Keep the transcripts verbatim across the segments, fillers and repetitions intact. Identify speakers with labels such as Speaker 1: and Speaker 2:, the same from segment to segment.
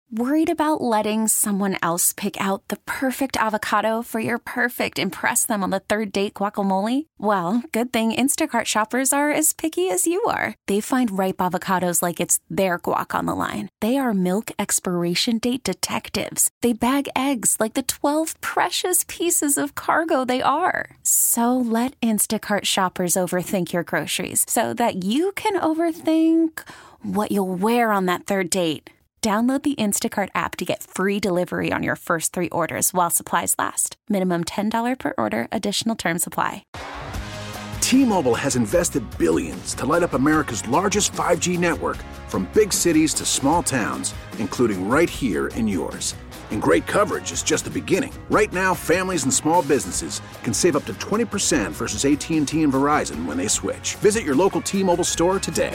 Speaker 1: Worried about letting someone else pick out the perfect avocado for your perfect impress them on the third date guacamole? Well, good thing Instacart shoppers are as picky as you are. They find ripe avocados like it's their guac on the line. They are milk expiration date detectives. They bag eggs like the twelve precious pieces of cargo they are. So let Instacart shoppers overthink your groceries so that you can overthink what you'll wear on that third date. Download the Instacart app to get free delivery on your first three orders while supplies last. Minimum ten dollars per order. Additional terms apply.
Speaker 2: T-Mobile has invested billions to light up America's largest five G network, from big cities to small towns, including right here in yours. And great coverage is just the beginning. Right now, families and small businesses can save up to twenty percent versus A T and T and Verizon when they switch. Visit your local T-Mobile store today.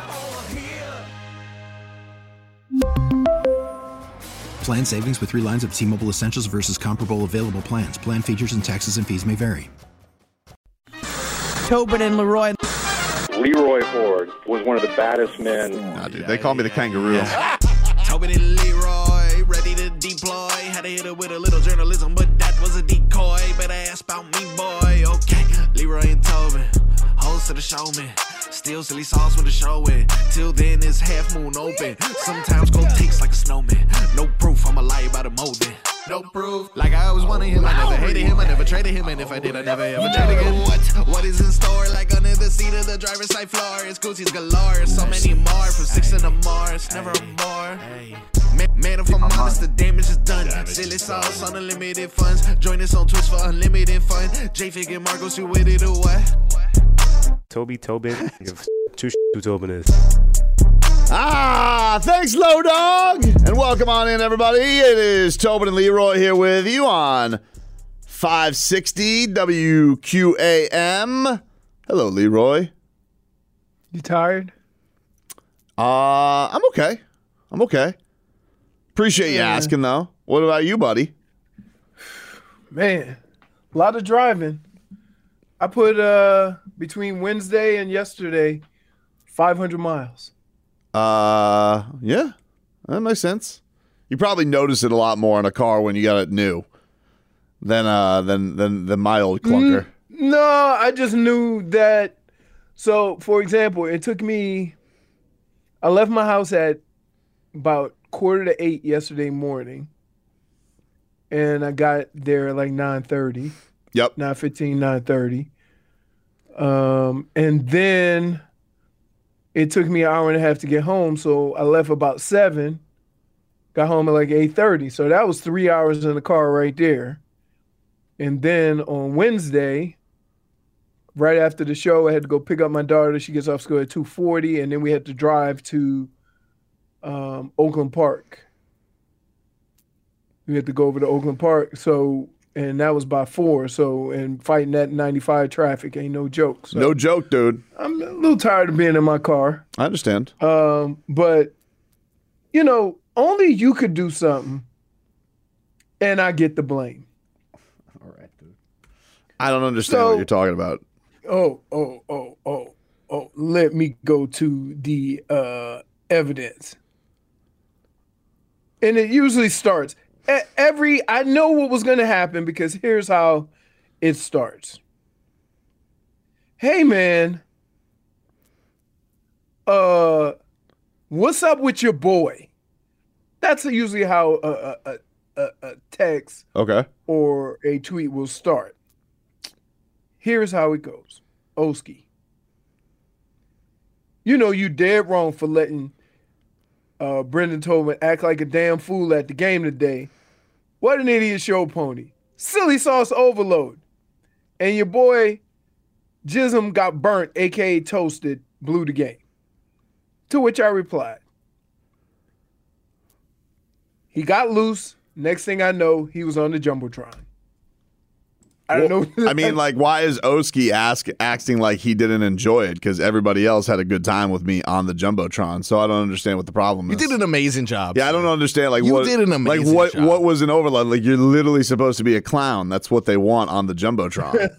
Speaker 3: Plan savings with three lines of T-Mobile Essentials versus comparable available plans. Plan features and taxes and fees may vary.
Speaker 4: Tobin and Leroy.
Speaker 5: Leroy Ford was one of the baddest men.
Speaker 6: Nah, dude, they call me the kangaroo.
Speaker 4: Yeah. Tobin and Leroy, ready to deploy. Had to hit it with a little journalism, but that was a decoy. Better ask about me, boy. Okay, Leroy and Tobin, host of the show, man. Still silly sauce with the show in. Till then, it's half moon open. Sometimes gold takes like a snowman. No proof, I'm a lie about a molding. No proof. Like I always wanted him, I never hated him, I never traded him, and if I did, I never ever traded again. What? What is in store? Like under the seat of the driver's side floor. It's Gucci's galore. So many more from six in the Mars. Never a bar. Man, man, if I'm honest, the damage is done. Silly sauce on unlimited funds. Join us on Twitch for unlimited fun. J-Fig and Marcos, you with it or what?
Speaker 7: Toby Tobin. Give two who Tobin is.
Speaker 6: Ah, thanks, Low Dog. And welcome on in, everybody. It is Tobin and Leroy here with you on five sixty W Q A M. Hello, Leroy.
Speaker 8: You tired?
Speaker 6: Uh, I'm okay. I'm okay. Appreciate you asking, though. What about you, buddy?
Speaker 8: Man, a lot of driving. I put, uh, between Wednesday and yesterday, five hundred miles.
Speaker 6: Uh, yeah, that makes sense. You probably notice it a lot more in a car when you got it new than uh than than than my old clunker.
Speaker 8: Mm, no, I just knew that. So, for example, it took me. I left my house at about quarter to eight yesterday morning, and I got there at like nine thirty.
Speaker 6: Yep,
Speaker 8: nine fifteen, nine thirty. Um, and then it took me an hour and a half to get home, so I left about seven, got home at like eight thirty. So that was three hours in the car right there. And then on Wednesday, right after the show, I had to go pick up my daughter. She gets off school at two forty, and then we had to drive to um, Oakland Park. We had to go over to Oakland Park, so... And that was by four, so, and fighting that ninety-five traffic ain't no joke. So
Speaker 6: no joke, dude.
Speaker 8: I'm a little tired of being in my car.
Speaker 6: I understand.
Speaker 8: Um, but, you know, only you could do something, and I get the blame.
Speaker 6: All right, dude. I don't understand
Speaker 8: so,
Speaker 6: what you're talking about.
Speaker 8: Oh, oh, oh, oh, oh. Let me go to the uh, evidence. And it usually starts... Every I know what was going to happen because here's how it starts. Hey man, uh, what's up with your boy? That's usually how a a, a, a text
Speaker 6: okay.
Speaker 8: or a tweet will start. Here's how it goes. Oski, you know you dead wrong for letting uh, Brendan Tobin act like a damn fool at the game today. What an idiot show pony. Silly sauce overload. And your boy Jism got burnt, a k a toasted, blew the game. To which I replied, he got loose. Next thing I know, he was on the Jumbotron. I don't
Speaker 6: well,
Speaker 8: know.
Speaker 6: I mean, like, why is Oski ask, acting like he didn't enjoy it? Because everybody else had a good time with me on the Jumbotron. So I don't understand what the problem is.
Speaker 4: You did an amazing job.
Speaker 6: Yeah, I don't understand. Like,
Speaker 4: you
Speaker 6: what,
Speaker 4: did an amazing
Speaker 6: like what,
Speaker 4: job.
Speaker 6: What was an overload? Like, you're literally supposed to be a clown. That's what they want on the Jumbotron.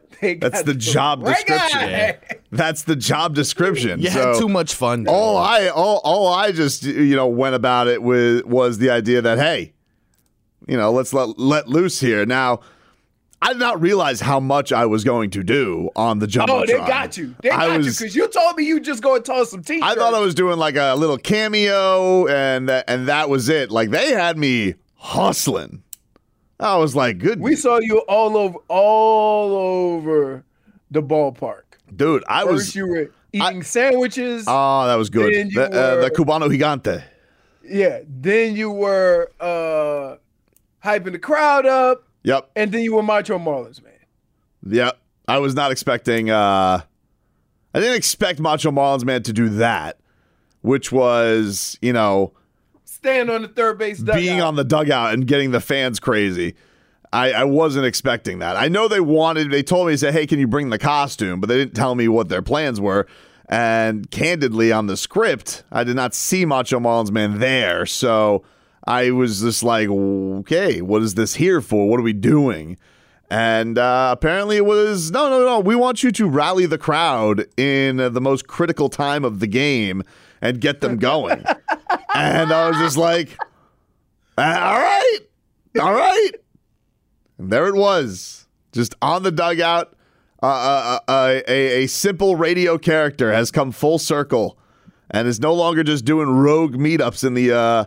Speaker 8: They got
Speaker 6: That's the job
Speaker 8: right
Speaker 6: description.
Speaker 8: guy.
Speaker 6: That's the job description.
Speaker 9: You
Speaker 6: so
Speaker 9: had too much fun. dude.
Speaker 6: all I all all I just you know went about it with was the idea that hey, you know, let's let let loose here. Now, I did not realize how much I was going to do on the jumbotron.
Speaker 8: Oh, they got you. They
Speaker 6: I
Speaker 8: got
Speaker 6: was,
Speaker 8: you because you told me you just go and toss some t-shirts.
Speaker 6: I thought I was doing like a little cameo, and that, and that was it. Like they had me hustling. I was like, good.
Speaker 8: We saw you all over, all over the ballpark.
Speaker 6: Dude, I
Speaker 8: First
Speaker 6: was.
Speaker 8: you were eating
Speaker 6: I,
Speaker 8: sandwiches.
Speaker 6: Oh, that was good.
Speaker 8: Then you
Speaker 6: The, uh,
Speaker 8: were-
Speaker 6: the Cubano Gigante.
Speaker 8: Yeah. Then you were uh, hyping the crowd up,
Speaker 6: Yep.
Speaker 8: and then you were Macho Marlins, man.
Speaker 6: Yep. I was not expecting. Uh, I didn't expect Macho Marlins Man to do that, which was, you know,
Speaker 8: Stand on the third base dugout.
Speaker 6: being on the dugout and getting the fans crazy. I, I wasn't expecting that. I know they wanted, they told me, they said, hey, can you bring the costume? But they didn't tell me what their plans were. And candidly, on the script, I did not see Macho Marlins Man there. So I was just like, okay, what is this here for? What are we doing? And uh, apparently it was, no, no, no, we want you to rally the crowd in uh, the most critical time of the game and get them going. And I was just like, all right, all right. And there it was, just on the dugout. Uh, uh, uh, a, a simple radio character has come full circle and is no longer just doing rogue meetups in the uh,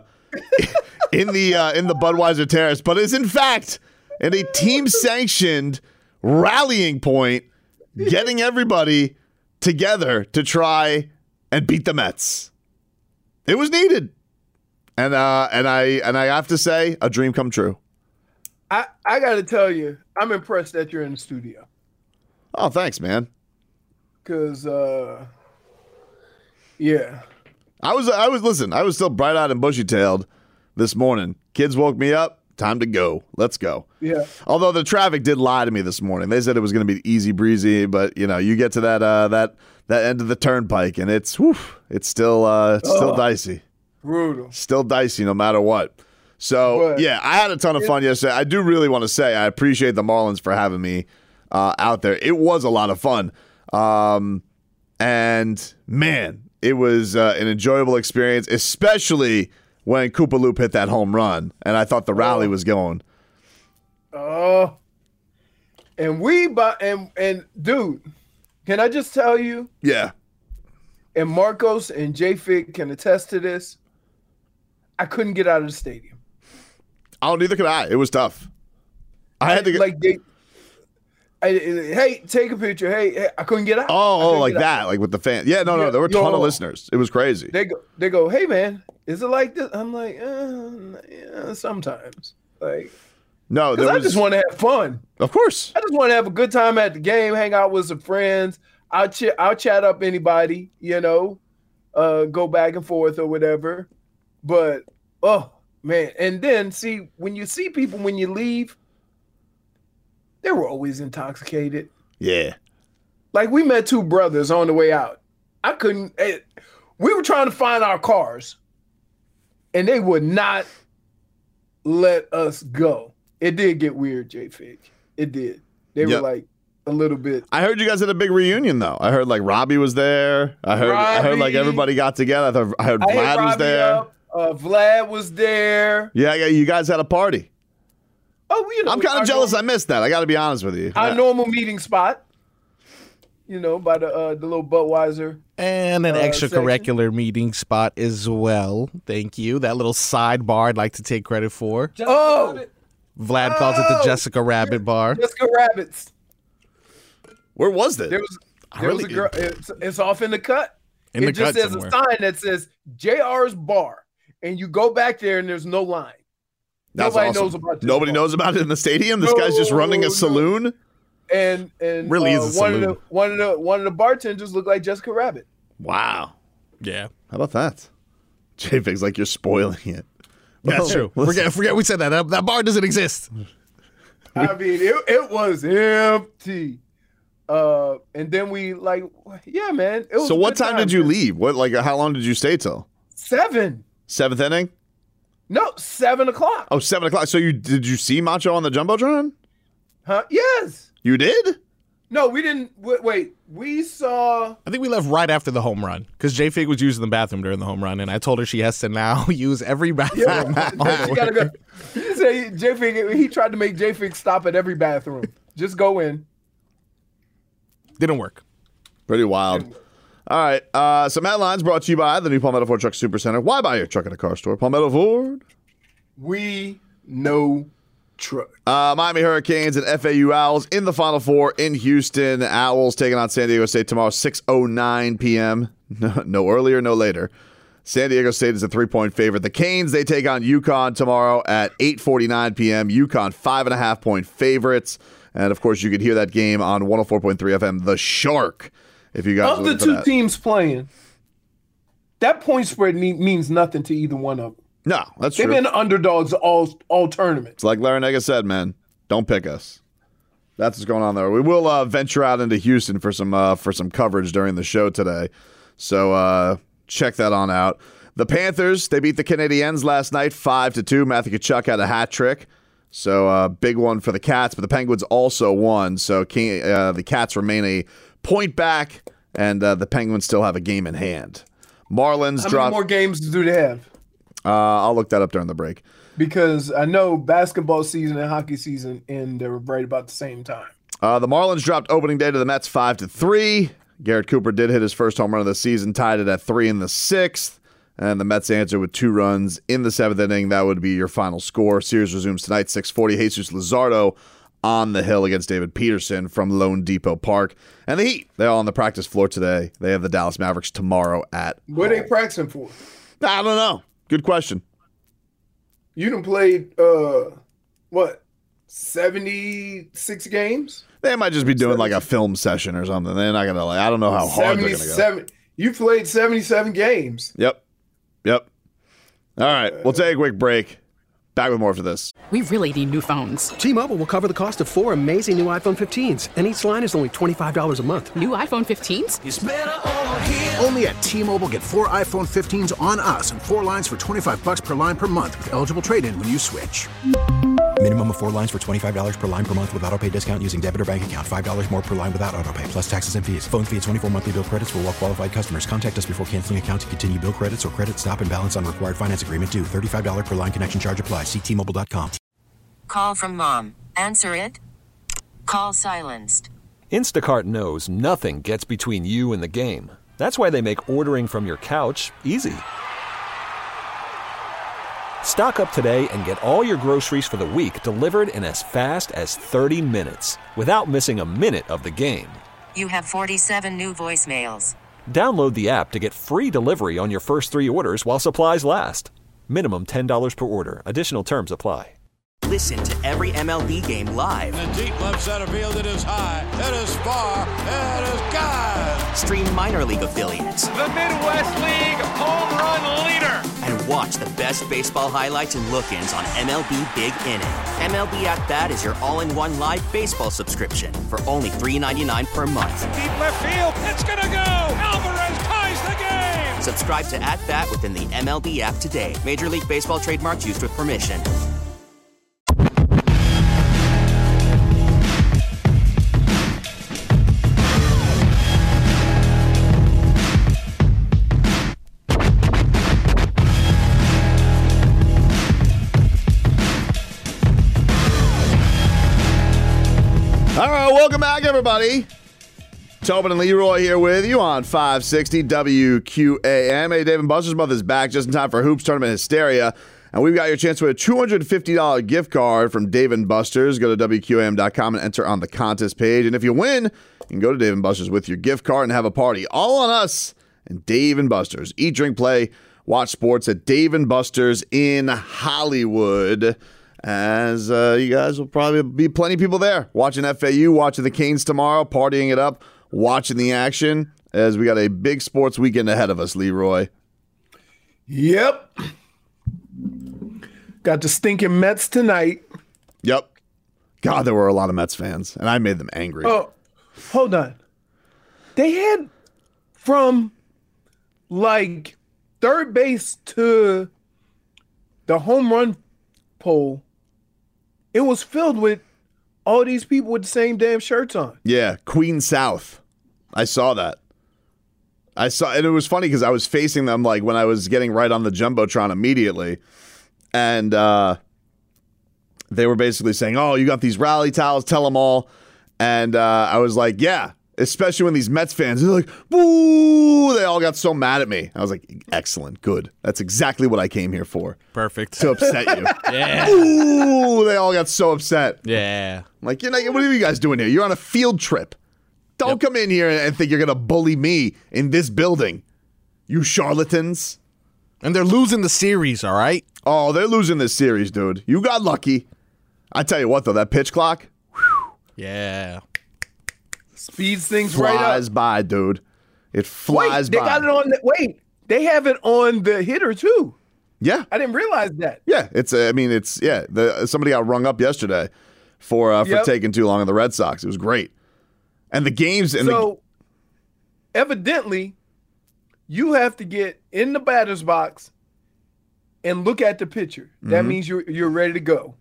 Speaker 6: in the uh, in the Budweiser Terrace, but is in fact in a team-sanctioned rallying point, getting everybody together to try and beat the Mets. It was needed, and uh, and I and I have to say, a dream come true.
Speaker 8: I, I got to tell you, I'm impressed that you're in the studio.
Speaker 6: Oh, thanks, man.
Speaker 8: Because, uh, yeah.
Speaker 6: I was, I was, listen, I was still bright-eyed and bushy-tailed this morning. Kids woke me up. Time to go. Let's go.
Speaker 8: Yeah.
Speaker 6: Although the traffic did lie to me this morning. They said it was going to be easy breezy, but, you know, you get to that uh, that that end of the turnpike, and it's, whew, it's still, uh, it's still
Speaker 8: Oh.
Speaker 6: dicey.
Speaker 8: Brutal.
Speaker 6: Still dicey no matter what. So,
Speaker 8: But-
Speaker 6: yeah, I had a ton of fun yesterday. I do really want to say I appreciate the Marlins for having me uh, out there. It was a lot of fun. Um, and, man, it was uh, an enjoyable experience, especially when Koopa Loop hit that home run, and I thought the rally
Speaker 8: Oh.
Speaker 6: was going.
Speaker 8: Oh. And we, bu- and, and dude, can I just tell you,
Speaker 6: Yeah.
Speaker 8: and Marcos and J-Fig can attest to this, I couldn't get out of the stadium.
Speaker 6: Oh, neither could I. It was tough. I had to get.
Speaker 8: Like, they, I, hey, take a picture. Hey, hey, I couldn't get out. I
Speaker 6: oh, oh,
Speaker 8: couldn't
Speaker 6: like
Speaker 8: get out.
Speaker 6: that, like with the fans. Yeah, no, no,
Speaker 8: Yeah,
Speaker 6: there were a ton
Speaker 8: yo.
Speaker 6: of listeners. It was crazy.
Speaker 8: They go, they go, hey, man, is it like this? I'm like, uh, yeah, sometimes. Like,
Speaker 6: No, there
Speaker 8: because I
Speaker 6: was.
Speaker 8: just want to have fun.
Speaker 6: Of course.
Speaker 8: I just want to have a good time at the game, hang out with some friends. I'll, ch- I'll chat up anybody, you know, uh, go back and forth or whatever. But, oh, man. And then, see, when you see people when you leave, they were always intoxicated.
Speaker 6: Yeah.
Speaker 8: Like, we met two brothers on the way out. I couldn't, eh, we were trying to find our cars, and they would not let us go. It did get weird, J-Fig. It did. They
Speaker 6: Yep.
Speaker 8: were like a little bit.
Speaker 6: I heard you guys had a big reunion, though. I heard like Robbie was there. I heard. I heard like
Speaker 8: Robbie.
Speaker 6: everybody got together. I, thought, I heard
Speaker 8: I hit
Speaker 6: Vlad was
Speaker 8: Robbie
Speaker 6: there.
Speaker 8: up. Uh, Vlad was there.
Speaker 6: Yeah, yeah, you guys had a party.
Speaker 8: Oh, you know,
Speaker 6: I'm kind
Speaker 8: our
Speaker 6: of jealous.
Speaker 8: normal-
Speaker 6: I missed that. I got to be honest with you.
Speaker 8: Our
Speaker 6: Yeah.
Speaker 8: normal meeting spot. You know, by the uh, the little Budweiser.
Speaker 9: And an
Speaker 8: Uh,
Speaker 9: extracurricular meeting spot as well. Thank you. That little sidebar I'd like to take credit for.
Speaker 8: Oh,
Speaker 9: Vlad calls it the
Speaker 8: Oh!
Speaker 9: Jessica Rabbit Bar.
Speaker 8: Jessica Rabbits.
Speaker 6: Where was it?
Speaker 8: There was
Speaker 9: I
Speaker 8: there was
Speaker 9: really-
Speaker 8: a girl. It's, it's off in the cut.
Speaker 9: In
Speaker 8: it
Speaker 9: the
Speaker 8: just
Speaker 9: cut
Speaker 8: says
Speaker 9: somewhere.
Speaker 8: a sign that says J R's Bar, and you go back there and there's no line.
Speaker 6: That's
Speaker 8: Nobody
Speaker 6: awesome.
Speaker 8: knows about this
Speaker 6: Nobody
Speaker 8: bar.
Speaker 6: knows about it in the stadium. This guy's just
Speaker 8: No,
Speaker 6: running a
Speaker 8: no.
Speaker 6: saloon.
Speaker 8: And and
Speaker 9: Really
Speaker 8: uh,
Speaker 9: is a
Speaker 8: one of
Speaker 9: saloon.
Speaker 8: the one of the one of the bartenders looked like Jessica Rabbit.
Speaker 6: Wow.
Speaker 9: Yeah.
Speaker 6: How about that? J-Fig's like you're spoiling it.
Speaker 9: That's
Speaker 6: Well,
Speaker 9: true.
Speaker 6: listen.
Speaker 9: Forget, forget we said that. that. That bar doesn't exist.
Speaker 8: I mean, it it was empty. Uh, and then we like, yeah, man. It was
Speaker 6: So
Speaker 8: a
Speaker 6: what
Speaker 8: good
Speaker 6: time did you
Speaker 8: man.
Speaker 6: leave? What like how long did you stay till?
Speaker 8: Seven.
Speaker 6: Seventh inning?
Speaker 8: No, seven o'clock.
Speaker 6: Oh, seven o'clock. So you did you see Macho on the Jumbotron?
Speaker 8: Huh? Yes.
Speaker 6: You did?
Speaker 8: No, we didn't. Wait, wait, we saw.
Speaker 9: I think we left right after the home run because J-Fig was using the bathroom during the home run, and I told her she has to now use every bathroom.
Speaker 8: Yeah,
Speaker 9: on
Speaker 8: you gotta go. You say J-Fig, he tried to make J-Fig stop at every bathroom. Just go in.
Speaker 9: Didn't work.
Speaker 6: Pretty wild. All right. Uh, some headlines brought to you by the new Palmetto Ford Truck Super Center. Why buy your truck at a car store? Palmetto Ford.
Speaker 8: We know truck.
Speaker 6: Uh, Miami Hurricanes and F A U Owls in the Final Four in Houston. Owls taking on San Diego State tomorrow, six oh nine p.m. No, no earlier, no later. San Diego State is a three-point favorite. The Canes, they take on UConn tomorrow at eight forty-nine p.m. UConn, five and a half point favorites. And, of course, you can hear that game on one oh four point three F M, The Shark, if you guys
Speaker 8: Of the two teams playing, that point spread mean, means nothing to either one of them.
Speaker 6: No, that's
Speaker 8: They've
Speaker 6: true.
Speaker 8: They've been underdogs all all tournaments.
Speaker 6: It's like Larinaga said, man. Don't pick us. That's what's going on there. We will uh, venture out into Houston for some uh, for some coverage during the show today. So uh, check that on out. The Panthers, they beat the Canadiens last night, five to two. Matthew Tkachuk had a hat trick. So uh, big one for the Cats, but the Penguins also won. So King, uh, the Cats remain a point back, and uh, the Penguins still have a game in hand. Marlins
Speaker 8: How
Speaker 6: dropped.
Speaker 8: many more games do they have?
Speaker 6: Uh, I'll look that up during the break.
Speaker 8: Because I know basketball season and hockey season end they're right about the same time.
Speaker 6: Uh, the Marlins dropped opening day to the Mets five to three. Garrett Cooper did hit his first home run of the season, tied it at three in the sixth. And the Mets answered with two runs in the seventh inning. That would be your final score. Series resumes tonight, six forty. Jesus Luzardo on the hill against David Peterson from Lone Depot Park. And the Heat, they're all on the practice floor today. They have the Dallas Mavericks tomorrow at
Speaker 8: What are they practicing for?
Speaker 6: I don't know. Good question.
Speaker 8: You done played, uh, what, seventy-six games?
Speaker 6: They might just be doing like a film session or something. They're not going to, like, I don't know how hard they're going to go.
Speaker 8: You played seventy-seven games.
Speaker 6: Yep. Yep. All right. We'll take a quick break. Back with more for this.
Speaker 10: We really need new phones.
Speaker 11: T-Mobile will cover the cost of four amazing new iPhone fifteens, and each line is only twenty-five dollars a month.
Speaker 10: New iPhone fifteens?
Speaker 2: It's better over here. Only at T-Mobile, get four iPhone fifteens on us and four lines for twenty-five bucks per line per month with eligible trade-in when you switch.
Speaker 3: Minimum of four lines for twenty-five dollars per line per month with autopay discount using debit or bank account. five dollars more per line without autopay, plus taxes and fees. Phone fee at twenty-four monthly bill credits for well-qualified customers. Contact us before canceling account to continue bill credits or credit stop and balance on required finance agreement due. thirty-five dollars per line connection charge applies. See T Mobile dot com.
Speaker 12: Call from mom. Answer it. Call silenced.
Speaker 13: Instacart knows nothing gets between you and the game. That's why they make ordering from your couch easy. Stock up today and get all your groceries for the week delivered in as fast as thirty minutes without missing a minute of the game.
Speaker 12: You have forty-seven new voicemails.
Speaker 13: Download the app to get free delivery on your first three orders while supplies last. Minimum ten dollars per order. Additional terms apply.
Speaker 14: Listen to every M L B game live.
Speaker 15: In the deep left center field, it is high, it is far, it is gone.
Speaker 14: Stream minor league affiliates.
Speaker 15: The Midwest League home run leader.
Speaker 14: And watch the best baseball highlights and look-ins on M L B Big Inning. M L B At Bat is your all-in-one live baseball subscription for only three ninety-nine per month.
Speaker 15: Deep left field, it's gonna go. Alvarez ties the game.
Speaker 14: Subscribe to At Bat within the M L B app today. Major League Baseball trademarks used with permission.
Speaker 6: All right, welcome back, everybody. Tobin and Leroy here with you on five sixty W Q A M. Hey, Dave and Buster's Month is back just in time for Hoops Tournament Hysteria. And we've got your chance to win a two hundred fifty dollars gift card from Dave and Buster's. Go to W Q A M dot com and enter on the contest page. And if you win, you can go to Dave and Buster's with your gift card and have a party. All on us and Dave and Buster's. Eat, drink, play, watch sports at Dave and Buster's in Hollywood. As uh, you guys will probably be plenty of people there watching F A U, watching the Canes tomorrow, partying it up, watching the action, as we got a big sports weekend ahead of us, Leroy.
Speaker 8: Yep. Got the stinking Mets tonight.
Speaker 6: Yep. God, there were a lot of Mets fans, and I made them angry.
Speaker 8: Oh, hold on. They had from like third base to the home run pole, it was filled with all these people with the same damn shirts on.
Speaker 6: Yeah, Queen South. I saw that. I saw, and it was funny because I was facing them like when I was getting right on the Jumbotron immediately, and uh, they were basically saying, "Oh, you got these rally towels? Tell them all." And uh, I was like, "Yeah." Especially when these Mets fans, they're like, "Boo!" They all got so mad at me. I was like, "Excellent, good. That's exactly what I came here for."
Speaker 9: Perfect.
Speaker 6: To upset you.
Speaker 9: Yeah.
Speaker 6: Boo! They all got so upset.
Speaker 9: Yeah.
Speaker 6: I'm like, you know, what are you guys doing here? You're on a field trip. Don't yep. come in here and think you're going to bully me in this building, you charlatans.
Speaker 9: And they're losing the series, all right?
Speaker 6: Oh, they're losing this series, dude. You got lucky. I tell you what, though, that pitch clock. Whew,
Speaker 9: yeah.
Speaker 8: Speeds things right up.
Speaker 6: Flies by, dude. It flies
Speaker 8: wait, they
Speaker 6: by.
Speaker 8: They got it on the, wait, they have it on the hitter, too.
Speaker 6: Yeah.
Speaker 8: I didn't realize that.
Speaker 6: Yeah, it's, uh, I mean, it's, yeah, the, somebody got rung up yesterday for uh, for yep. taking too long on the Red Sox. It was great. And the games. And
Speaker 8: so, the, evidently, you have to get in the batter's box and look at the pitcher. That mm-hmm. means you're you're ready to go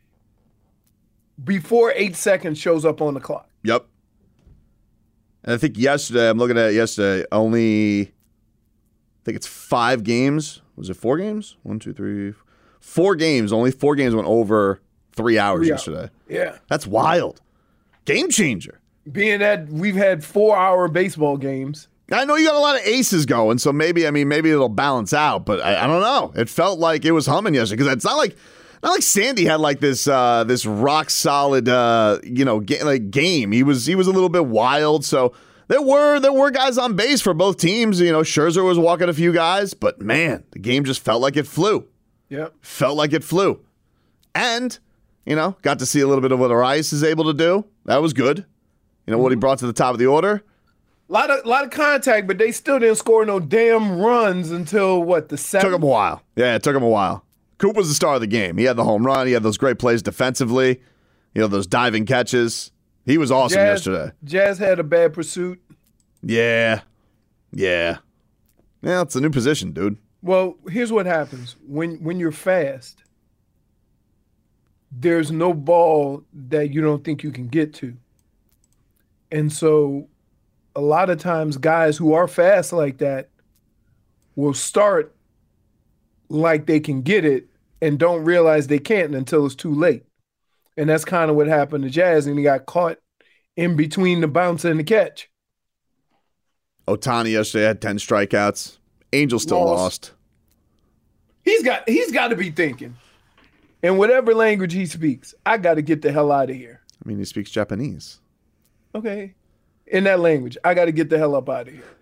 Speaker 8: before eight seconds shows up on the clock.
Speaker 6: Yep. And I think yesterday, I'm looking at it yesterday, only, I think it's five games. Was it four games? One, two, three, four games. Only four games went over three hours
Speaker 8: three
Speaker 6: yesterday.
Speaker 8: Hours. Yeah.
Speaker 6: That's wild. Game changer.
Speaker 8: Being that we've had four-hour baseball games.
Speaker 6: I know you got a lot of aces going, so maybe, I mean, maybe it'll balance out, but I, I don't know. It felt like it was humming yesterday, because it's not like, not like Sandy had like this uh, this rock solid uh, you know ga- like game. He was he was a little bit wild. So there were there were guys on base for both teams. You know, Scherzer was walking a few guys, but man, the game just felt like it flew.
Speaker 8: Yep,
Speaker 6: felt like it flew, and you know, got to see a little bit of what Arias is able to do. That was good. You know mm-hmm. what he brought to the top of the order.
Speaker 8: A lot of lot of contact, but they still didn't score no damn runs until what the seventh.
Speaker 6: Took him a while. Yeah, it took him a while. Coop was the star of the game. He had the home run. He had those great plays defensively. You know, those diving catches. He was awesome
Speaker 8: Jazz,
Speaker 6: yesterday.
Speaker 8: Jazz had a bad pursuit.
Speaker 6: Yeah. Yeah. Yeah, it's a new position, dude.
Speaker 8: Well, here's what happens. When when you're fast, there's no ball that you don't think you can get to. And so a lot of times guys who are fast like that will start like they can get it and don't realize they can't until it's too late. And that's kind of what happened to Jazz, and he got caught in between the bounce and the catch.
Speaker 6: Ohtani yesterday had ten strikeouts. Angels still lost. lost.
Speaker 8: He's got he's got to be thinking, in whatever language he speaks, I got to get the hell out of here.
Speaker 6: I mean, he speaks Japanese.
Speaker 8: Okay. In that language, I got to get the hell up out of here.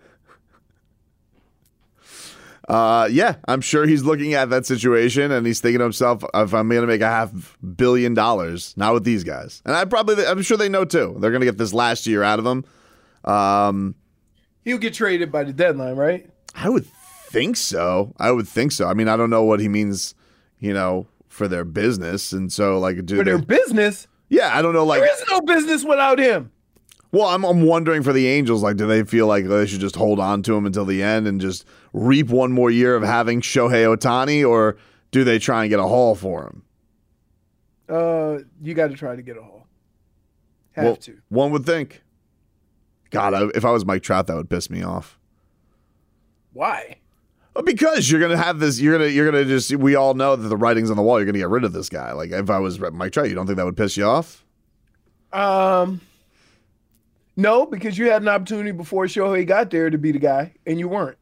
Speaker 6: Uh, yeah, I'm sure he's looking at that situation and he's thinking to himself, if I'm going to make a half billion dollars, not with these guys. And I probably, I'm sure they know too. They're going to get this last year out of him. Um,
Speaker 8: He'll get traded by the deadline, right?
Speaker 6: I would think so. I would think so. I mean, I don't know what he means, you know, for their business. And so, like, do
Speaker 8: for
Speaker 6: they,
Speaker 8: their business?
Speaker 6: Yeah, I don't know. Like,
Speaker 8: there is no business without him.
Speaker 6: Well, I'm I'm wondering for the Angels, like, do they feel like they should just hold on to him until the end and just reap one more year of having Shohei Ohtani, or do they try and get a haul for him?
Speaker 8: Uh, you got to try to get a haul. Have
Speaker 6: well,
Speaker 8: to.
Speaker 6: One would think. God, I, if I was Mike Trout, that would piss me off.
Speaker 8: Why?
Speaker 6: Well, because you're gonna have this. You're gonna you're gonna just. We all know that the writing's on the wall. You're gonna get rid of this guy. Like, if I was Mike Trout, you don't think that would piss you off?
Speaker 8: Um. No, because you had an opportunity before Shohei got there to be the guy, and you weren't.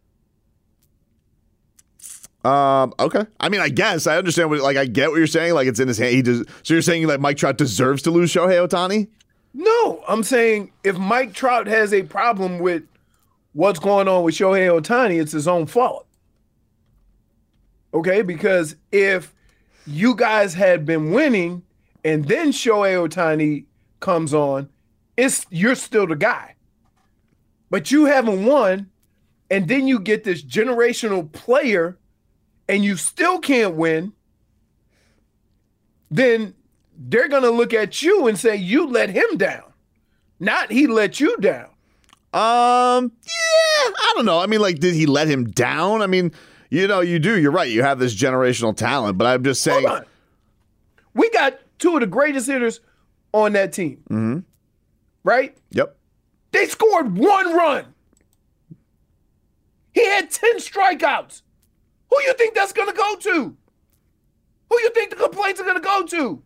Speaker 6: Um. Okay. I mean, I guess I understand what. Like, I get what you're saying. Like, it's in his hand. He does. So you're saying like Mike Trout deserves to lose Shohei Ohtani?
Speaker 8: No, I'm saying if Mike Trout has a problem with what's going on with Shohei Ohtani, it's his own fault. Okay, because if you guys had been winning and then Shohei Ohtani comes on, it's you're still the guy. But you haven't won, and then you get this generational player and you still can't win, then they're going to look at you and say you let him down, not he let you down.
Speaker 6: Um, yeah, I don't know. I mean, like, did he let him down? I mean, you know, you do. You're right. You have this generational talent, but I'm just saying.
Speaker 8: Hold on. We got two of the greatest hitters on that team,
Speaker 6: Mm-hmm.
Speaker 8: right?
Speaker 6: Yep.
Speaker 8: They scored one run. He had ten strikeouts. Who you think that's going to go to? Who you think the complaints are going to go to?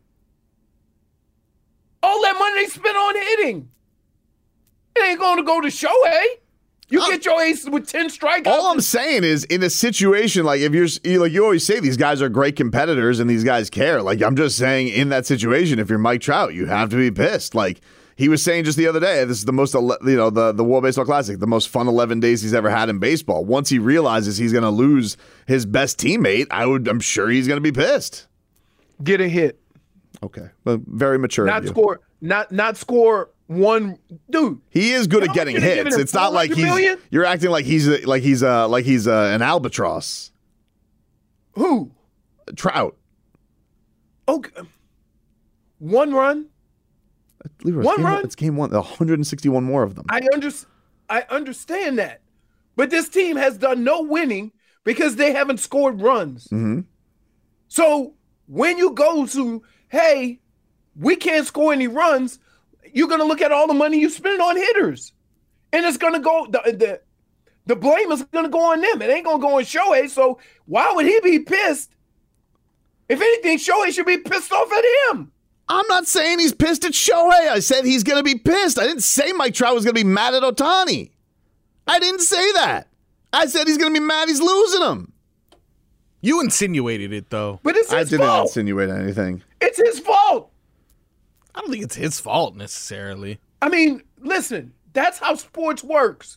Speaker 8: All that money they spent on hitting. It ain't going to go to Shohei. You I'm, get your ace with ten strikeouts.
Speaker 6: All I'm saying is, in a situation like if you're like you always say, these guys are great competitors and these guys care. Like I'm just saying, in that situation, if you're Mike Trout, you have to be pissed. Like he was saying just the other day, this is the most, you know, the the World Baseball Classic, the most fun eleven days he's ever had in baseball. Once he realizes he's going to lose his best teammate, I would, I'm sure he's going to be pissed.
Speaker 8: Get a hit.
Speaker 6: Okay, well, very mature.
Speaker 8: Not score. Not not score. One dude,
Speaker 6: he is good at getting hits. It's not like he's. Million? You're acting like he's a, like he's a, like he's a, an albatross.
Speaker 8: Who?
Speaker 6: Trout.
Speaker 8: Okay. One run.
Speaker 6: Leroy,
Speaker 8: one
Speaker 6: game,
Speaker 8: run.
Speaker 6: It's game one. one hundred sixty-one more of them.
Speaker 8: I under, I understand that, but this team has done no winning because they haven't scored runs.
Speaker 6: Mm-hmm.
Speaker 8: So when you go to, hey, we can't score any runs. You're going to look at all the money you spend on hitters. And it's going to go, the, the, the blame is going to go on them. It ain't going to go on Shohei. So why would he be pissed? If anything, Shohei should be pissed off at him.
Speaker 6: I'm not saying he's pissed at Shohei. I said he's going to be pissed. I didn't say Mike Trout was going to be mad at Ohtani. I didn't say that. I said he's going to be mad he's losing him.
Speaker 9: You insinuated it, though.
Speaker 8: But it's his
Speaker 6: I didn't
Speaker 8: fault.
Speaker 6: insinuate anything.
Speaker 8: It's his fault.
Speaker 9: I don't think it's his fault necessarily.
Speaker 8: I mean, listen, that's how sports works.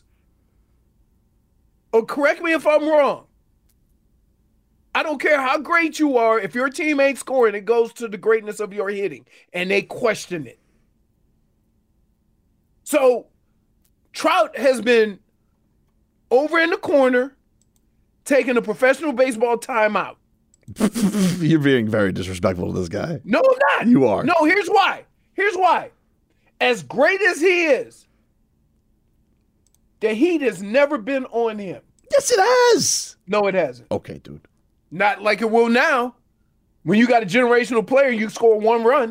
Speaker 8: Or correct me if I'm wrong. I don't care how great you are. If your team ain't scoring, it goes to the greatness of your hitting. And they question it. So, Trout has been over in the corner taking a professional baseball timeout.
Speaker 6: You're being very disrespectful to this guy.
Speaker 8: No, I'm not.
Speaker 6: You are.
Speaker 8: No, here's why. Here's why. As great as he is, the heat has never been on him.
Speaker 6: Yes, it has.
Speaker 8: No, it hasn't.
Speaker 6: Okay, dude.
Speaker 8: Not like it will now. When you got a generational player, you score one run.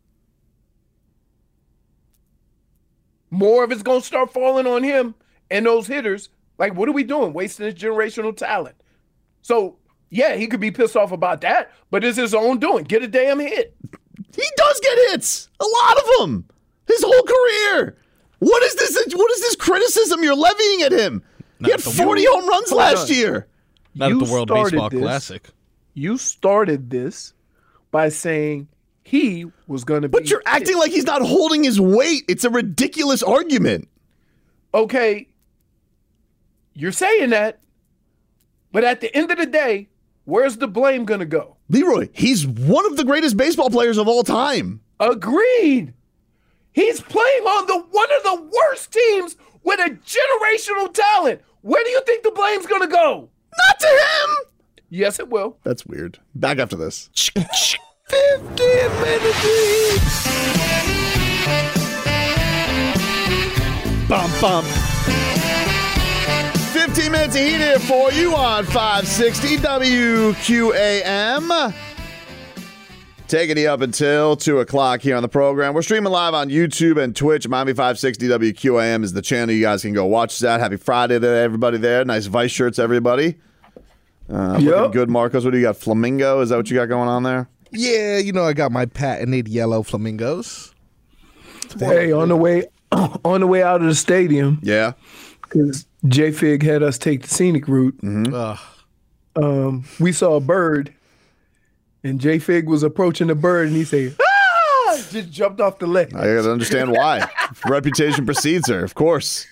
Speaker 8: More of it's going to start falling on him and those hitters. Like, what are we doing? Wasting his generational talent. So, yeah, he could be pissed off about that, but it's his own doing. Get a damn hit.
Speaker 6: He does get hits. A lot of them. His whole career. What is this? What is this criticism you're levying at him? Not he had forty home runs last on. year.
Speaker 9: Not
Speaker 8: you
Speaker 9: at the World Baseball
Speaker 8: this,
Speaker 9: Classic.
Speaker 8: You started this by saying he was going to be.
Speaker 6: But you're hit. acting like he's not holding his weight. It's a ridiculous argument.
Speaker 8: Okay. You're saying that, but at the end of the day, where's the blame going to go?
Speaker 6: Leroy, he's one of the greatest baseball players of all time.
Speaker 8: Agreed. He's playing on the one of the worst teams with a generational talent. Where do you think the blame's going to go?
Speaker 6: Not to him.
Speaker 8: Yes, it will.
Speaker 6: That's weird. Back after this.
Speaker 8: fifteen minutes.
Speaker 6: Bum, bum. fifteen minutes of heat here for you on five sixty W Q A M. Taking you up until two o'clock here on the program. We're streaming live on YouTube and Twitch. Miami five sixty W Q A M is the channel. You guys can go watch that. Happy Friday to everybody there. Nice Vice shirts, everybody. Uh, yep. Looking good, Marcos. What do you got? Flamingo? Is that what you got going on there?
Speaker 9: Yeah, you know I got my patented yellow flamingos.
Speaker 8: Hey, on the way, on the way out of the stadium.
Speaker 6: Yeah.
Speaker 8: Because J-Fig had us take the scenic route.
Speaker 6: Mm-hmm.
Speaker 8: Um, we saw a bird, and J-Fig was approaching the bird, and he said, "Ah!" Just jumped off the ledge.
Speaker 6: I got to understand why. Reputation precedes her, of course.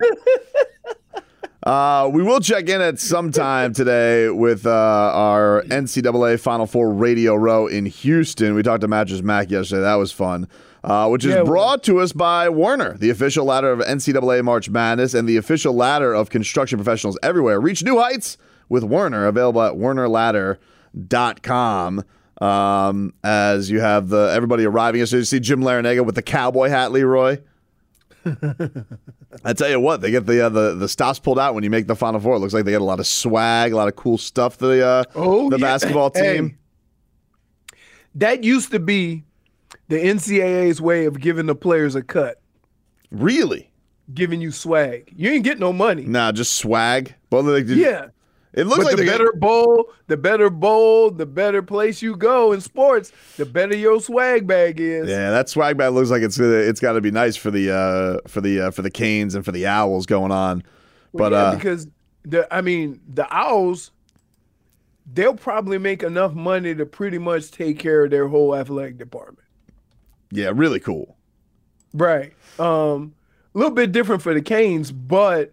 Speaker 6: Uh, we will check in at some time today with uh, our N C double A Final Four Radio Row in Houston. We talked to Mattress Mac yesterday. That was fun. Uh, which is yeah, brought to us by Werner, the official ladder of N C double A March Madness and the official ladder of construction professionals everywhere. Reach new heights with Werner, available at werner ladder dot com. Um, as you have the everybody arriving. So you see Jim Larinaga with the cowboy hat, Leroy. I tell you what, they get the uh, the the stops pulled out when you make the Final Four. It looks like they get a lot of swag, a lot of cool stuff. The uh,
Speaker 8: oh,
Speaker 6: the
Speaker 8: yeah.
Speaker 6: basketball team.
Speaker 8: Hey, that used to be the N C double A's way of giving the players a cut.
Speaker 6: Really?
Speaker 8: Giving you swag. You ain't get no money.
Speaker 6: Nah, just swag. But like,
Speaker 8: yeah.
Speaker 6: It looks
Speaker 8: but
Speaker 6: like
Speaker 8: the better bowl, the better bowl, the better place you go in sports, the better your swag bag is.
Speaker 6: Yeah, that swag bag looks like it's gonna, it's got to be nice for the uh, for the uh, for the Canes and for the Owls going on.
Speaker 8: Well,
Speaker 6: but
Speaker 8: yeah,
Speaker 6: uh,
Speaker 8: because the I mean the Owls, they'll probably make enough money to pretty much take care of their whole athletic department.
Speaker 6: Yeah, really cool.
Speaker 8: Right. Um, a little bit different for the Canes, but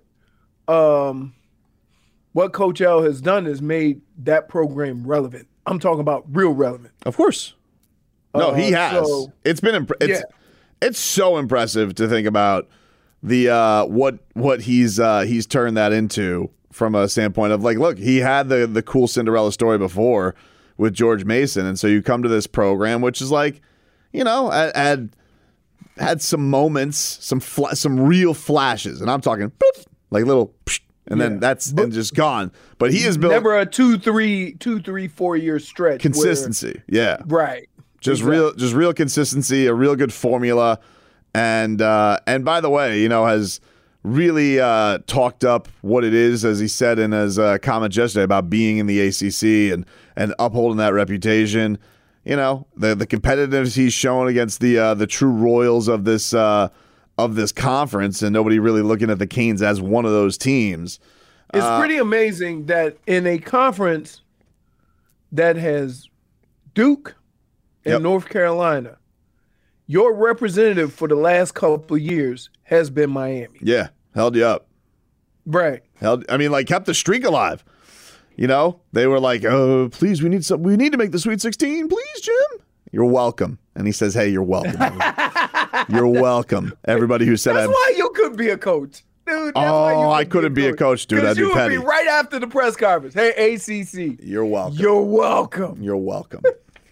Speaker 8: um. what Coach L has done is made that program relevant. I'm talking about real relevant.
Speaker 6: Of course. No,
Speaker 8: uh,
Speaker 6: he has.
Speaker 8: So,
Speaker 6: it's been imp- it's
Speaker 8: yeah.
Speaker 6: it's so impressive to think about the uh, what what he's uh, he's turned that into from a standpoint of like, look, he had the the cool Cinderella story before with George Mason, and so you come to this program which is like, you know, had had some moments, some fl- some real flashes, and I'm talking boop, like little. Psh, And yeah. then that's but, and just gone. But he has built
Speaker 8: never a two, three, two, three, four year stretch.
Speaker 6: Consistency,
Speaker 8: where,
Speaker 6: yeah,
Speaker 8: right.
Speaker 6: Just
Speaker 8: exactly.
Speaker 6: real, just real consistency, a real good formula, and uh, and by the way, you know, has really uh, talked up what it is, as he said in his uh, comments yesterday about being in the A C C and and upholding that reputation. You know, the the competitiveness he's shown against the uh, the true royals of this. Uh, of this conference, and nobody really looking at the Canes as one of those teams.
Speaker 8: It's
Speaker 6: uh,
Speaker 8: pretty amazing that in a conference that has Duke and
Speaker 6: yep.
Speaker 8: North Carolina, your representative for the last couple of years has been Miami.
Speaker 6: Yeah, held you up.
Speaker 8: Right.
Speaker 6: Held. I mean, like, kept the streak alive. You know, they were like, "Oh, please, we need some. We need to make the Sweet sixteen, please, Jim." You're welcome. And he says, "Hey, you're welcome. You're welcome." Everybody who said
Speaker 8: that's
Speaker 6: I'm,
Speaker 8: why you could be a coach, dude. That's
Speaker 6: oh,
Speaker 8: why you
Speaker 6: I couldn't be a coach, dude. I'd
Speaker 8: you
Speaker 6: be
Speaker 8: would
Speaker 6: petty.
Speaker 8: be right after the press conference. Hey, A C C.
Speaker 6: You're welcome.
Speaker 8: You're welcome.
Speaker 6: You're welcome.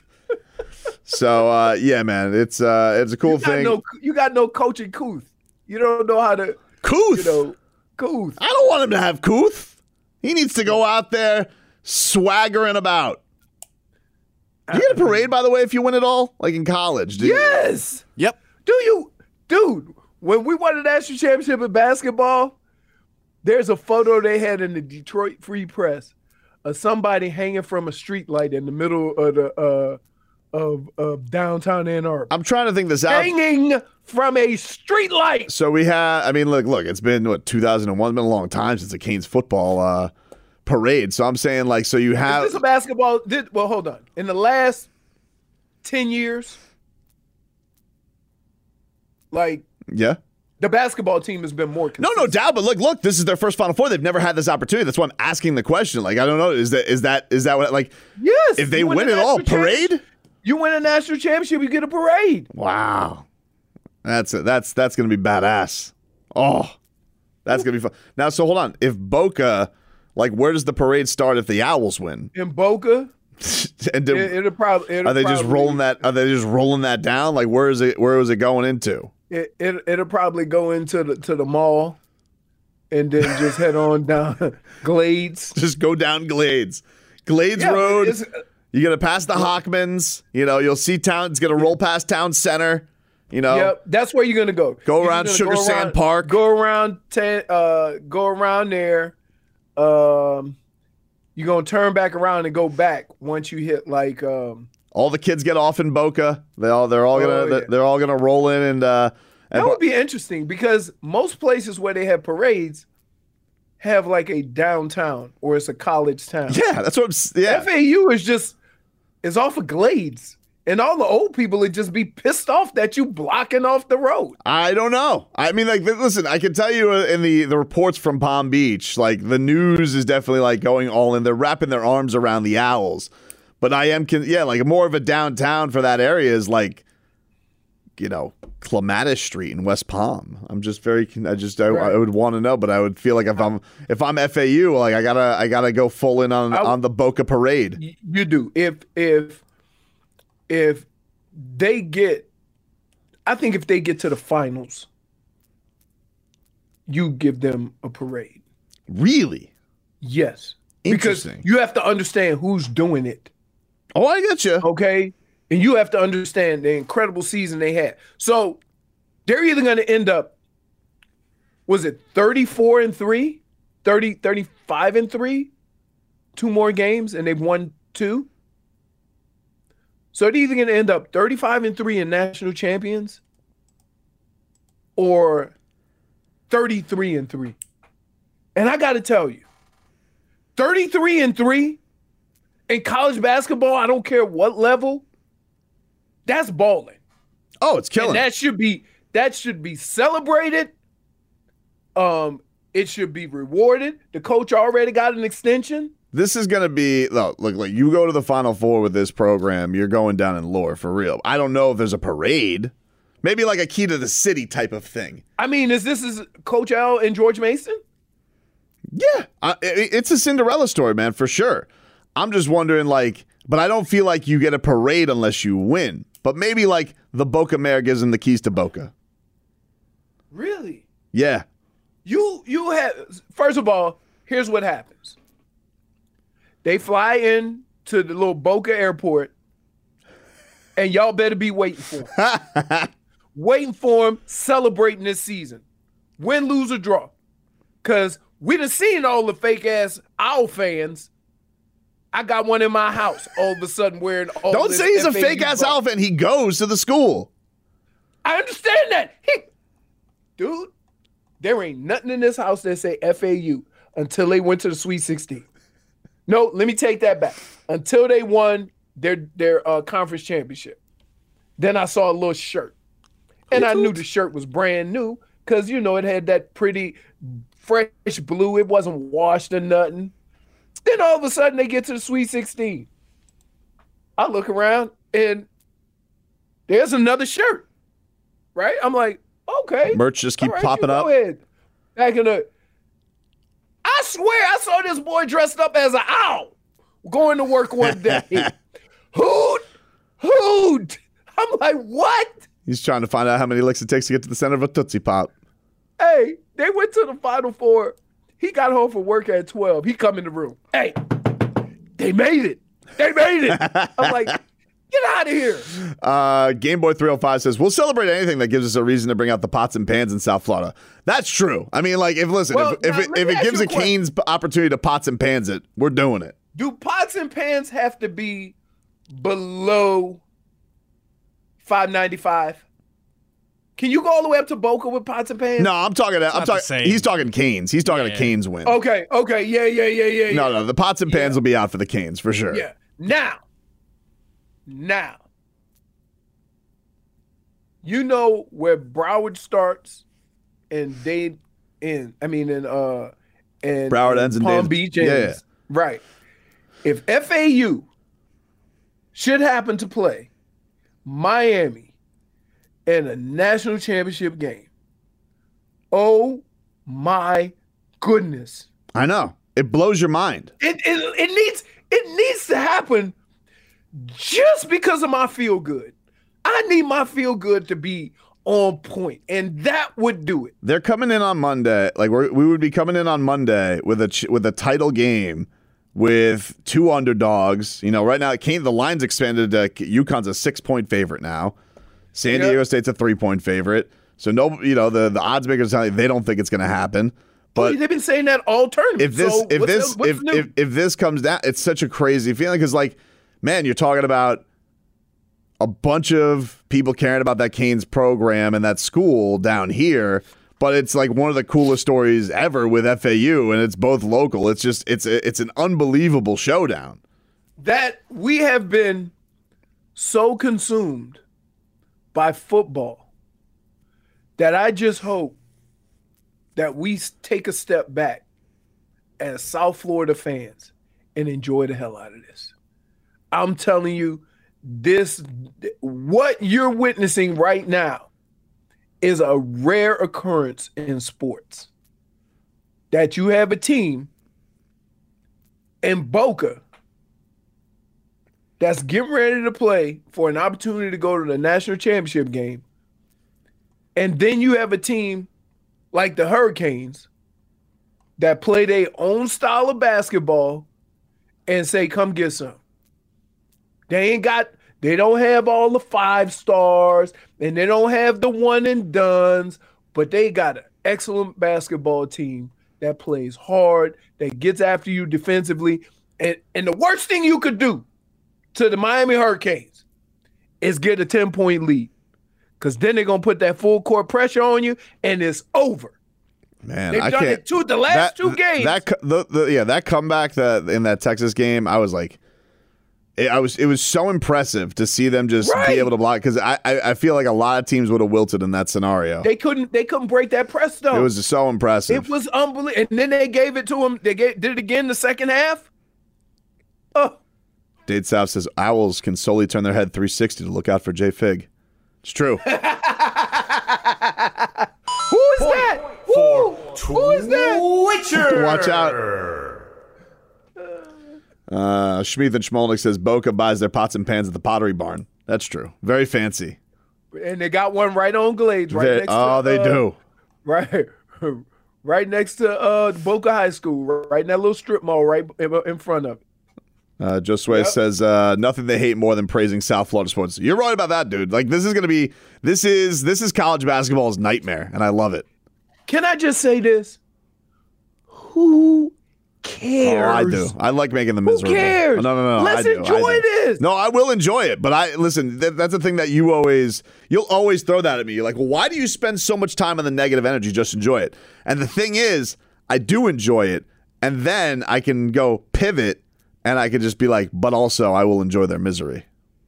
Speaker 6: So uh, yeah, man, it's uh, it's a cool
Speaker 8: you
Speaker 6: thing.
Speaker 8: No, you got no coaching couth. You don't know how to
Speaker 6: couth.
Speaker 8: You know, couth.
Speaker 6: I don't want him to have couth. He needs to go out there swaggering about. Do you get a parade, by the way, if you win it all? Like in college? Do
Speaker 8: yes.
Speaker 6: You? Yep.
Speaker 8: Do you? Dude, when we won the national championship in basketball, there's a photo they had in the Detroit Free Press of somebody hanging from a street light in the middle of the uh, of, of downtown Ann Arbor.
Speaker 6: I'm trying to think this out.
Speaker 8: Hanging from a street light.
Speaker 6: So we have, I mean, look, look, it's been, what, two thousand one? It's been a long time since the Canes football uh, parade. So I'm saying, like, so you have.
Speaker 8: Is this a basketball? Did, well, hold on. In the last ten years, like.
Speaker 6: Yeah.
Speaker 8: The basketball team has been more consistent.
Speaker 6: No, no doubt. But look, look, this is their first Final Four. They've never had this opportunity. That's why I'm asking the question. Like, I don't know. Is that is that is that what, like,
Speaker 8: yes,
Speaker 6: if they win, win it all, parade?
Speaker 8: You win a national championship, you get a parade.
Speaker 6: Wow. That's it. That's that's gonna be badass. Oh, that's gonna be fun. Now, so hold on. If Boca, like, where does the parade start if the Owls win?
Speaker 8: In Boca.
Speaker 6: and do,
Speaker 8: it, it'll probably. It'll
Speaker 6: are they
Speaker 8: probably,
Speaker 6: just rolling that? Are they just rolling that down? Like, where is it? Where is it going into?
Speaker 8: It, it it'll probably go into the to the mall, and then just head on down Glades.
Speaker 6: Just go down Glades, Glades
Speaker 8: yeah,
Speaker 6: Road. You're gonna pass the Hockmans. You know, you'll see town. It's gonna roll past Town Center. You know,
Speaker 8: yep, that's where you're gonna go.
Speaker 6: Go around
Speaker 8: you're
Speaker 6: Sugar
Speaker 8: go
Speaker 6: Sand
Speaker 8: around,
Speaker 6: Park.
Speaker 8: Go around. Ten, uh, go around there. Um, you're gonna turn back around and go back once you hit like um.
Speaker 6: All the kids get off in Boca. They all they're all gonna
Speaker 8: oh, yeah.
Speaker 6: they're all gonna roll in and uh and
Speaker 8: that would be interesting because most places where they have parades have like a downtown or it's a college town.
Speaker 6: Yeah, that's what I'm yeah.
Speaker 8: F A U is just is off of Glades. And all the old people would just be pissed off that you blocking off the road.
Speaker 6: I don't know. I mean, like, listen, I can tell you in the, the reports from Palm Beach, like, the news is definitely, like, going all in. They're wrapping their arms around the Owls. But I am, con- yeah, like, more of a downtown for that area is, like, you know, Clematis Street in West Palm. I'm just very, I just, I, right. I would want to know, but I would feel like if I'm, if I'm F A U, like, I gotta, I gotta go full in on, I, on the Boca Parade.
Speaker 8: You do. If, if, If they get, I think if they get to the finals, you give them a parade.
Speaker 6: Really?
Speaker 8: Yes.
Speaker 6: Interesting.
Speaker 8: Because you have to understand who's doing it.
Speaker 6: Oh, I get you.
Speaker 8: Okay? And you have to understand the incredible season they had. So they're either going to end up, was it thirty-four and three, thirty, thirty-five and three, two more games, and they've won two. So they're either going to end up thirty-five and three and national champions or thirty-three and three. And I got to tell you, thirty-three and three in college basketball, I don't care what level, that's balling.
Speaker 6: Oh, it's killing.
Speaker 8: And that should be that should be celebrated. Um, it should be rewarded. The coach already got an extension.
Speaker 6: This is going to be, look, look, like you go to the Final Four with this program, you're going down in lore for real. I don't know if there's a parade. Maybe like a key to the city type of thing.
Speaker 8: I mean, is this is Coach L and George Mason?
Speaker 6: Yeah. Uh, it, it's a Cinderella story, man, for sure. I'm just wondering, like, but I don't feel like you get a parade unless you win. But maybe like the Boca Mayor gives him the keys to Boca.
Speaker 8: Really?
Speaker 6: Yeah.
Speaker 8: You you have first of all, here's what happens. They fly in to the little Boca airport, and y'all better be waiting for him. Waiting for him, celebrating this season. Win, lose, or draw. Because we done seen all the fake-ass Owl fans. I got one in my house all of a sudden wearing all
Speaker 6: Don't
Speaker 8: this
Speaker 6: say he's
Speaker 8: F A U
Speaker 6: a fake-ass Owl fan. He goes to the school.
Speaker 8: I understand that. He, dude, there ain't nothing in this house that say F A U until they went to the Sweet sixteen. No, let me take that back. Until they won their their uh, conference championship. Then I saw a little shirt. And I knew the shirt was brand new because, you know, it had that pretty fresh blue. It wasn't washed or nothing. Then all of a sudden they get to the Sweet sixteen. I look around and there's another shirt. Right? I'm like, okay.
Speaker 6: Merch just keep
Speaker 8: right,
Speaker 6: popping up.
Speaker 8: Go ahead. Back in the I swear I saw this boy dressed up as an owl going to work one day. Hoot! Hoot! I'm like, what?
Speaker 6: He's trying to find out how many licks it takes to get to the center of a Tootsie Pop.
Speaker 8: Hey, they went to the Final Four. He got home from work at twelve. He come in the room. Hey, they made it. They made it. I'm like, get out of here.
Speaker 6: Uh, Gameboy three oh five says, we'll celebrate anything that gives us a reason to bring out the pots and pans in South Florida. That's true. I mean, like, if listen,
Speaker 8: Well,
Speaker 6: if, if
Speaker 8: now,
Speaker 6: it,
Speaker 8: let
Speaker 6: if
Speaker 8: me
Speaker 6: it
Speaker 8: ask
Speaker 6: gives
Speaker 8: you
Speaker 6: a
Speaker 8: a question.
Speaker 6: Canes opportunity to pots and pans it, we're doing it.
Speaker 8: Do pots and pans have to be below five ninety-five? Can you go all the way up to Boca with pots and pans?
Speaker 6: No, I'm talking. I'm
Speaker 9: not the
Speaker 6: talking.
Speaker 9: same.
Speaker 6: He's talking Canes. He's talking
Speaker 9: Yeah.
Speaker 6: a Canes win.
Speaker 8: Okay, okay, yeah, yeah, yeah, yeah.
Speaker 6: No,
Speaker 8: yeah.
Speaker 6: no, the pots and pans
Speaker 8: Yeah.
Speaker 6: will be out for the Canes for sure.
Speaker 8: Yeah. Now, now, you know where Broward starts and Dade end. I mean, in uh, and
Speaker 6: Broward
Speaker 8: and
Speaker 6: ends and
Speaker 8: Palm
Speaker 6: Dade-
Speaker 8: Beach
Speaker 6: yeah,
Speaker 8: ends. Right. If F A U should happen to play Miami in a national championship game, oh my goodness.
Speaker 6: I know. It blows your mind.
Speaker 8: It, it it needs it needs to happen just because of my feel good. I need my feel good to be on point, and that would do it.
Speaker 6: They're coming in on Monday. Like we're, we would be coming in on Monday with a ch- with a title game with two underdogs. You know, right now, Kane, the line's expanded. Uh, UConn's a six point favorite now. San
Speaker 8: Yep.
Speaker 6: Diego State's a three point favorite. So no, you know the the odds makers tell you they don't think it's going to happen. But
Speaker 8: Oh, they've been saying that all tournament.
Speaker 6: if this
Speaker 8: so
Speaker 6: if
Speaker 8: what's,
Speaker 6: this
Speaker 8: what's
Speaker 6: if,
Speaker 8: new?
Speaker 6: if if this comes down, it's such a crazy feeling because like, man, you're talking about a bunch of people caring about that Canes program and that school down here, but it's like one of the coolest stories ever with F A U, and it's both local. It's just it's it's an unbelievable showdown.
Speaker 8: that we have been so consumed by football that I just hope that we s- take a step back as South Florida fans and enjoy the hell out of this. I'm telling you, this what you're witnessing right now is a rare occurrence in sports. That you have a team in Boca that's getting ready to play for an opportunity to go to the national championship game. And then you have a team like the Hurricanes that play their own style of basketball and say, come get some. They ain't got They don't have all the five stars, and they don't have the one and dones, but they got an excellent basketball team that plays hard, that gets after you defensively. And, and the worst thing you could do to the Miami Hurricanes is get a ten-point lead, because then they're going to put that full court pressure on you, and it's over.
Speaker 6: Man,
Speaker 8: They've
Speaker 6: I
Speaker 8: done
Speaker 6: can't.
Speaker 8: it two, the last
Speaker 6: that,
Speaker 8: two games.
Speaker 6: That the, the yeah that comeback that in that Texas game, I was like, it, I was it was so impressive to see them just
Speaker 8: Right.
Speaker 6: be able to block, because I, I I feel like a lot of teams would have wilted in that scenario.
Speaker 8: They couldn't. They couldn't break that press though.
Speaker 6: It was so impressive.
Speaker 8: It was unbelievable. And then they gave it to him. They gave, did it again the second half. Oh,
Speaker 6: Dade South says Owls can solely turn their head three sixty to look out for Jay Fig. It's true.
Speaker 8: who is that? Who? Who is that?
Speaker 6: Witcher. Watch out. Uh, Schmeeth and Schmolnick says Boca buys their pots and pans at the Pottery Barn. That's true. Very fancy.
Speaker 8: And they got one right on Glades, right
Speaker 6: They-
Speaker 8: next.
Speaker 6: oh,
Speaker 8: to,
Speaker 6: they
Speaker 8: uh,
Speaker 6: do.
Speaker 8: Right, right next to uh, Boca High School, right in that little strip mall, right in in front of it.
Speaker 6: Uh, Josue
Speaker 8: Yep.
Speaker 6: says uh, nothing they hate more than praising South Florida sports. You're right about that, dude. Like this is gonna be this is this is college basketball's nightmare, and I love it.
Speaker 8: Can I just say this? Who cares?
Speaker 6: Oh, I do. I like making them miserable.
Speaker 8: cares?
Speaker 6: No, no, no.
Speaker 8: Let's
Speaker 6: I do.
Speaker 8: enjoy
Speaker 6: I do.
Speaker 8: this.
Speaker 6: No, I will enjoy it. But I listen. Th- that's the thing that you always you'll always throw that at me. You're like, well, why do you spend so much time on the negative energy? Just enjoy it. And the thing is, I do enjoy it, and then I can go pivot, and I can just be like, but also I will enjoy their misery.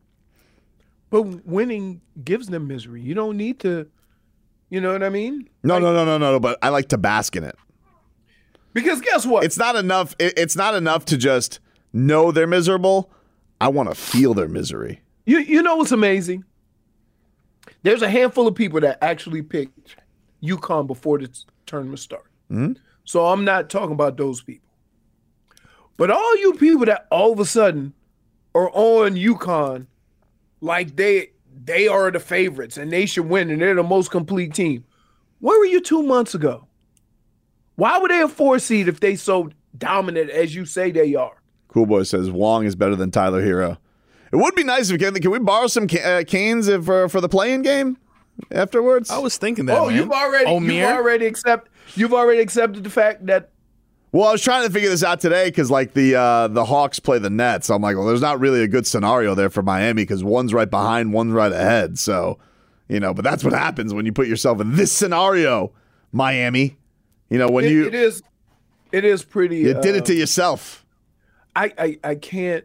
Speaker 8: But winning gives them misery. You don't need to. You know what I mean?
Speaker 6: No, no, no, no, no. But I like to bask in it.
Speaker 8: Because guess what?
Speaker 6: It's not enough. It, it's not enough to just know they're miserable. I want to feel their misery.
Speaker 8: You you know what's amazing? There's a handful of people that actually picked UConn before the tournament started.
Speaker 6: Mm-hmm.
Speaker 8: So I'm not talking about those people. But all you people that all of a sudden are on UConn like they they are the favorites and they should win and they're the most complete team. Where were you two months ago? Why were they a four seed if they so dominant as you say they are?
Speaker 6: Cool Boy says Wong is better than Tyler Hero. It would be nice if can, can we borrow some ca- uh, canes if, uh, for the play-in game afterwards?
Speaker 9: I was thinking that.
Speaker 8: Oh,
Speaker 9: man.
Speaker 8: you've already
Speaker 9: Omier?
Speaker 8: you've already accept you've already accepted the fact that.
Speaker 6: Well, I was trying to figure this out today because like the uh, the Hawks play the Nets. I'm like, well, there's not really a good scenario there for Miami because one's right behind, one's right ahead. So, you know, but that's what happens when you put yourself in this scenario, Miami. You know, when
Speaker 8: it,
Speaker 6: you
Speaker 8: it is it is pretty.
Speaker 6: you did it
Speaker 8: uh,
Speaker 6: to yourself.
Speaker 8: I, I I can't.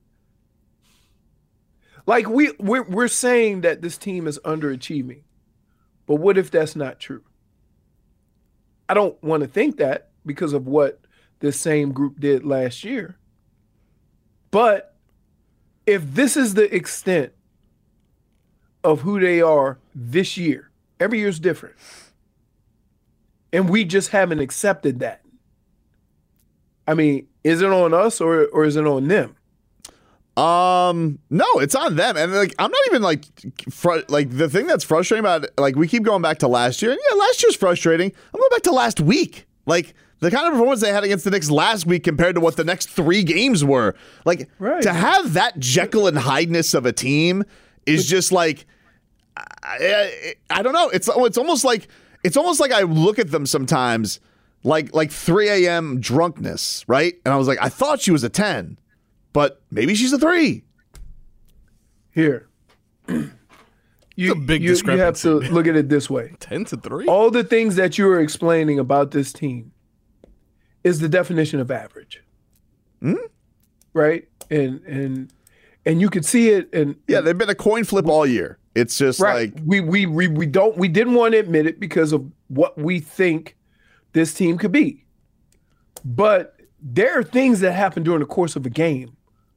Speaker 8: Like we we're we're saying that this team is underachieving, but what if that's not true? I don't want to think that because of what this same group did last year. But if this is the extent of who they are this year, every year's different, and we just haven't accepted that. I mean, is it on us or or is it on them?
Speaker 6: Um, no, it's on them. And like, I'm not even like, fr- like the thing that's frustrating about it, like we keep going back to last year. And yeah, last year's frustrating. I'm going back to last week. Like the kind of performance they had against the Knicks last week compared to what the next three games were. Like
Speaker 8: Right.
Speaker 6: to have that Jekyll and Hyde-ness of a team is just like, I, I, I don't know. It's it's almost like it's almost like I look at them sometimes like like three a.m. drunkenness, right? And I was like, I thought she was a ten. But maybe she's a three.
Speaker 8: Here. you,
Speaker 9: It's a big
Speaker 8: you, you have to
Speaker 9: discrepancy.
Speaker 8: look at it this way.
Speaker 9: ten to three?
Speaker 8: All the things that you are explaining about this team is the definition of average.
Speaker 6: Hmm?
Speaker 8: Right? And and and you could see it and
Speaker 6: Yeah, they've been a coin flip all year. It's just
Speaker 8: right.
Speaker 6: like
Speaker 8: we, we we we don't we didn't want to admit it because of what we think this team could be. But there are things that happen during the course of a game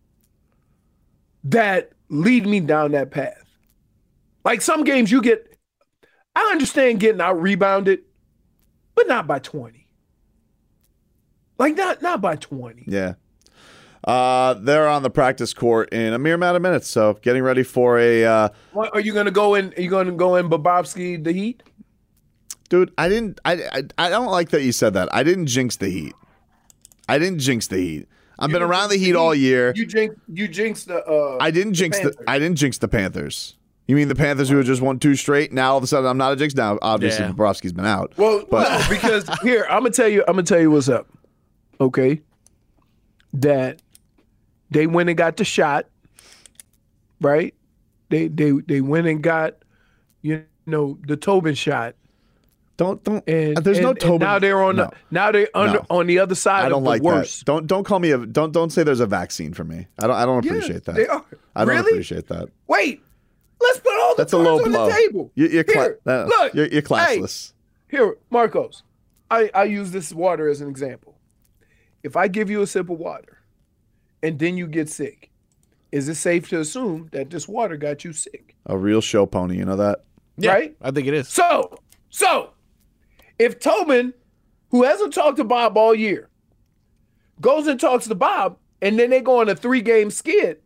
Speaker 8: that lead me down that path. Like some games you get, I understand getting out rebounded, but not by twenty. Like not not by twenty.
Speaker 6: yeah. Uh, they're on the practice court in a mere amount of minutes, so getting ready for a uh,
Speaker 8: What, are you gonna go in? Are you gonna go in Bobrovsky the Heat?
Speaker 6: dude. I didn't. I, I I don't like that you said that. I didn't jinx the Heat. I didn't jinx the Heat. I've
Speaker 8: You
Speaker 6: been
Speaker 8: didn't
Speaker 6: around the
Speaker 8: jinx
Speaker 6: Heat all year.
Speaker 8: You jinx. You jinxed the. Uh,
Speaker 6: I didn't
Speaker 8: the
Speaker 6: jinx the.
Speaker 8: Panthers.
Speaker 6: I didn't jinx the Panthers. You mean the Panthers who had just won two straight? Now all of a sudden I'm not a jinx. Now obviously
Speaker 9: Yeah.
Speaker 6: Bobrovsky's been out.
Speaker 8: Well,
Speaker 6: but
Speaker 8: no, because here I'm gonna tell you. I'm gonna tell you what's up. Okay. That they went and got the shot. Right. They they they went and got, you know, the Tobin shot.
Speaker 6: Don't don't.
Speaker 8: And
Speaker 6: there's
Speaker 8: and,
Speaker 6: no
Speaker 8: and
Speaker 6: Tobin.
Speaker 8: now they're on
Speaker 6: No.
Speaker 8: the now they're under
Speaker 6: No.
Speaker 8: on the other side.
Speaker 6: I don't
Speaker 8: of the
Speaker 6: like
Speaker 8: worst.
Speaker 6: that. Don't don't call me a don't don't say there's a vaccine for me. I don't I don't
Speaker 8: Yeah,
Speaker 6: appreciate that.
Speaker 8: they are.
Speaker 6: I don't
Speaker 8: Really?
Speaker 6: appreciate that.
Speaker 8: Wait, let's put all the
Speaker 6: That's a
Speaker 8: cards
Speaker 6: low
Speaker 8: on
Speaker 6: blow.
Speaker 8: the table.
Speaker 6: You, you're, cla-
Speaker 8: Here,
Speaker 6: uh,
Speaker 8: look,
Speaker 6: you're you're
Speaker 8: hey,
Speaker 6: classless.
Speaker 8: Here, Marcos, I, I use this water as an example. If I give you a sip of water and then you get sick, is it safe to assume that this water got you sick?
Speaker 6: A real show pony, you know that?
Speaker 9: Yeah,
Speaker 8: right?
Speaker 9: I think it is.
Speaker 8: So, so if Tobin, who hasn't talked to Bob all year, goes and talks to Bob, and then they go on a three-game skid,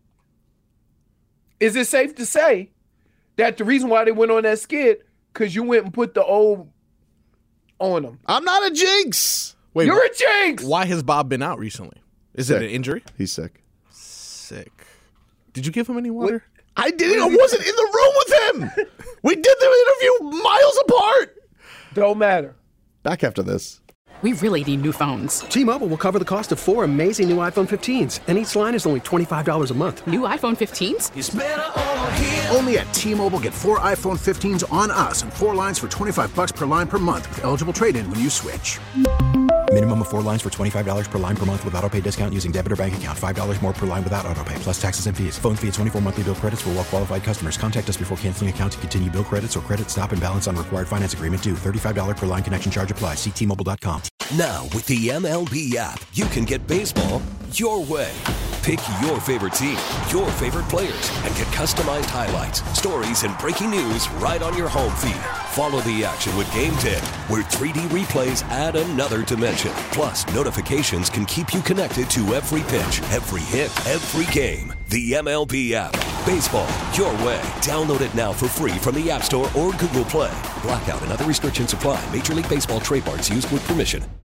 Speaker 8: is it safe to say that the reason why they went on that skid because you went and put the old on them?
Speaker 6: I'm not a jinx.
Speaker 9: Wait,
Speaker 8: You're a jinx.
Speaker 9: Why has Bob been out recently? Is
Speaker 6: Sick.
Speaker 9: it an injury?
Speaker 6: He's sick.
Speaker 9: Sick. Did you give him any water?
Speaker 6: I didn't. I wasn't in the room with him. We did the interview miles apart.
Speaker 8: Don't matter.
Speaker 6: Back after this.
Speaker 10: We really need new phones.
Speaker 11: T-Mobile will cover the cost of four amazing new iPhone fifteens, and each line is only twenty-five dollars a month.
Speaker 10: New iPhone fifteens?
Speaker 4: It's better over here.
Speaker 2: Only at T-Mobile, get four iPhone fifteens on us and four lines for twenty-five bucks per line per month with eligible trade-in when you switch.
Speaker 3: Minimum of four lines for twenty-five dollars per line per month with autopay discount using debit or bank account. five dollars more per line without autopay, plus taxes and fees. Phone fee at twenty-four monthly bill credits for well-qualified customers. Contact us before canceling account to continue bill credits or credit stop and balance on required finance agreement due. thirty-five dollars per line connection charge applies. See T Mobile dot com.
Speaker 16: Now, with the M L B app, you can get baseball your way. Pick your favorite team, your favorite players, and get customized highlights, stories, and breaking news right on your home feed. Follow the action with Game Day, where three D replays add another dimension. Plus, notifications can keep you connected to every pitch, every hit, every game. The M L B app. Baseball your way. Download it now for free from the App Store or Google Play. Blackout and other restrictions apply. Major League Baseball trademarks used with permission.